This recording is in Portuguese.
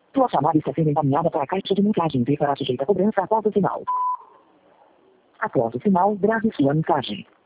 Tua chamada está sendo encaminhada para a caixa de mensagens e será sujeita a cobrança após o sinal. Após o sinal, grave sua mensagem.